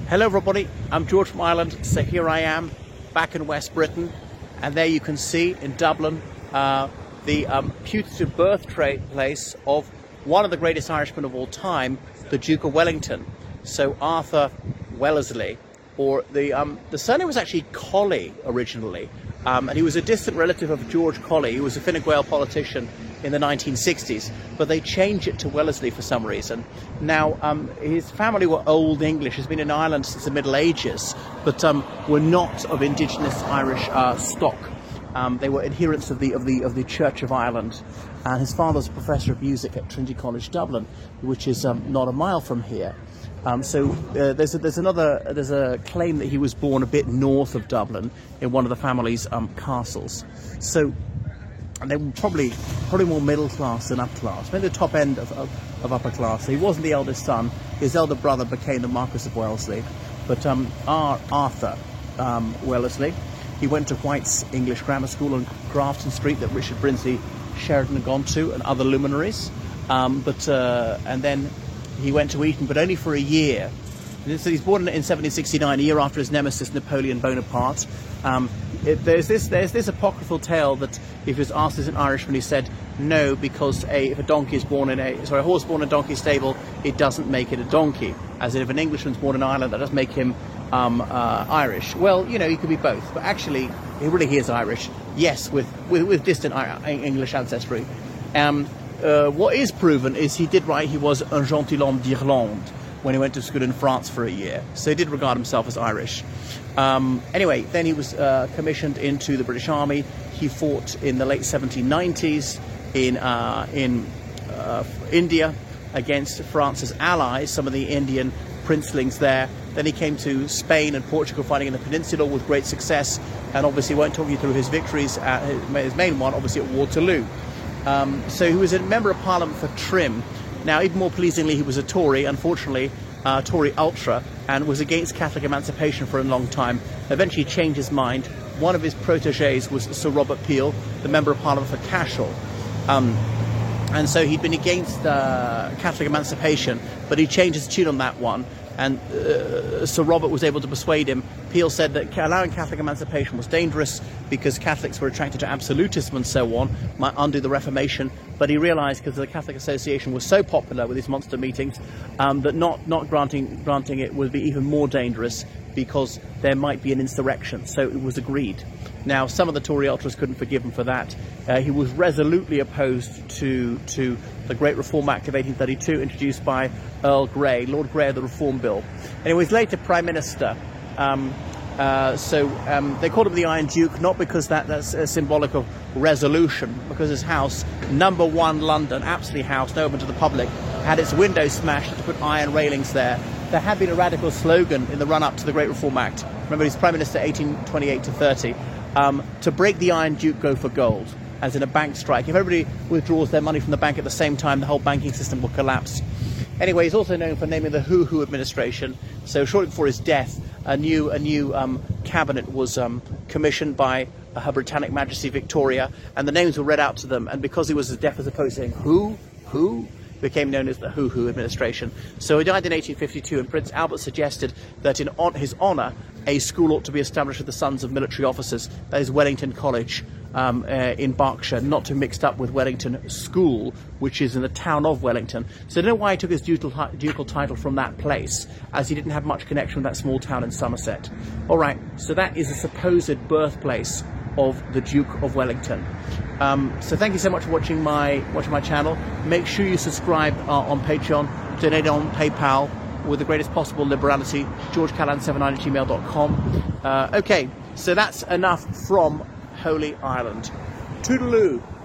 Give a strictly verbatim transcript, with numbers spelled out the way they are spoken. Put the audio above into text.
Hello everybody, I'm George from Ireland. So here I am back in West Britain, and there you can see in Dublin uh, the um, putative birthplace of one of the greatest Irishmen of all time, the Duke of Wellington. So Arthur Wellesley, or the um, the surname was actually Colley originally, um, and he was a distant relative of George Colley, who was a Fine Gael politician in the nineteen sixties, but they changed it to Wellesley for some reason. Now, um, his family were Old English, has been in Ireland since the Middle Ages, but um, were not of indigenous Irish uh, stock. Um, they were adherents of the of the of the Church of Ireland, and his father was a professor of music at Trinity College Dublin, which is um, not a mile from here. Um, so uh, there's a, there's another there's a claim that he was born a bit north of Dublin in one of the family's um, castles. So. And they were probably probably more middle class than upper class, maybe the top end of, of, of upper class. So he wasn't the eldest son. His elder brother became the Marquis of Wellesley. But um, our Arthur um, Wellesley, he went to White's English Grammar School on Grafton Street that Richard Brinsley Sheridan had gone to, and other luminaries. Um, but uh, and then he went to Eton, but only for a year. So he's born in seventeen sixty-nine, a year after his nemesis Napoleon Bonaparte. Um, it, there's this there's this apocryphal tale that if he was asked as an Irishman, he said no, because a, if a donkey is born in a sorry a horse born in a donkey stable, it doesn't make it a donkey. As in, if an Englishman's born in Ireland, that doesn't make him um, uh, Irish. Well, you know, he could be both, but actually, he really he is Irish. Yes, with with, with distant English ancestry. Um, uh, what is proven is he did write he was un gentilhomme d'Irlande when he went to school in France for a year. So he did regard himself as Irish. Um, anyway, then he was uh, commissioned into the British Army. He fought in the late seventeen nineties in, uh, in uh, India against France's allies, some of the Indian princelings there. Then he came to Spain and Portugal, fighting in the Peninsula with great success, and obviously won't talk you through his victories, at his main one, obviously at Waterloo. Um, so he was a Member of Parliament for Trim. Now, even more pleasingly, he was a Tory, unfortunately, uh, Tory ultra, and was against Catholic emancipation for a long time. Eventually changed his mind. One of his protégés was Sir Robert Peel, the Member of Parliament for Cashel. Um, and so he'd been against uh, Catholic emancipation, but he changed his tune on that one. And uh, Sir Robert was able to persuade him. Peel said that allowing Catholic emancipation was dangerous because Catholics were attracted to absolutism and so on, might undo the Reformation. But he realised, because the Catholic Association was so popular with these monster meetings, um, that not, not granting, granting it would be even more dangerous because there might be an insurrection. So it was agreed. Now, some of the Tory ultras couldn't forgive him for that. Uh, he was resolutely opposed to, to the Great Reform Act of eighteen thirty-two, introduced by Earl Grey, Lord Grey of the Reform Bill. And he was later Prime Minister. Um, uh, so um, they called him the Iron Duke, not because that, that's a symbolic of resolution, because his house, number one London, Apsley House, no open to the public, had its windows smashed to put iron railings there. There had been a radical slogan in the run-up to the Great Reform Act. Remember, he's Prime Minister eighteen twenty-eight to thirty. Um, to break the Iron Duke, go for gold, as in a bank strike. If everybody withdraws their money from the bank at the same time, the whole banking system will collapse. Anyway, he's also known for naming the Who Who administration. So shortly before his death, a new a new um, cabinet was um, commissioned by Her Britannic Majesty Victoria, and the names were read out to them. And because he was as deaf as opposed to saying who, who, became known as the Who Who administration. So he died in eighteen fifty-two, and Prince Albert suggested that in on his honour, a school ought to be established with the sons of military officers. That is Wellington College um, uh, in Berkshire, not to be mixed up with Wellington School, which is in the town of Wellington. So I don't know why he took his ducal, ducal title from that place, as he didn't have much connection with that small town in Somerset. All right, so that is the supposed birthplace of the Duke of Wellington. Um, so thank you so much for watching my watching my channel. Make sure you subscribe uh, on Patreon, donate on PayPal with the greatest possible liberality, george callan seventy-nine at gmail dot com. Uh, okay, so that's enough from Holy Ireland. Toodaloo!